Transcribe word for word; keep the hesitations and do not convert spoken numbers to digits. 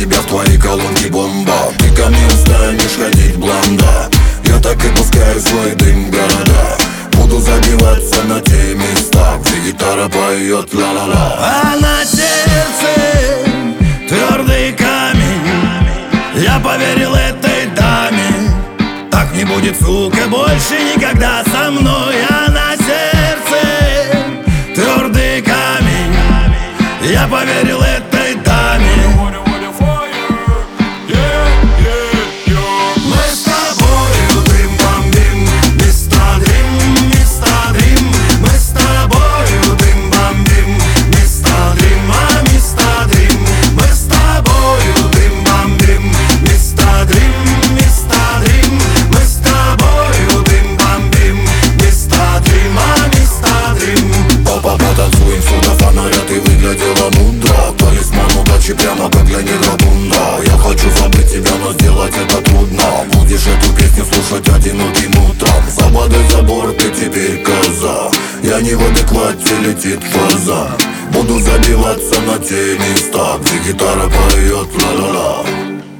тебя в твоей колонке бомба. Ты ко мне устанешь ходить, блонда. Я так и пускаю свой дым в города. Буду забиваться на те места, где гитара поет ла-ла-ла. А на сердце твердый камень. Я поверил этой даме. Так не будет, сука, больше никогда со мной. А на сердце твердый камень. Я поверил этой даме. Прямо как для Нидабунда. Я хочу забыть тебя, но сделать это трудно. Будешь эту песню слушать одиноким утром. Забодай забор, ты теперь коза. Я не в адеквате, летит фаза. Буду забиваться на те места, где гитара поет ла-ла-ла.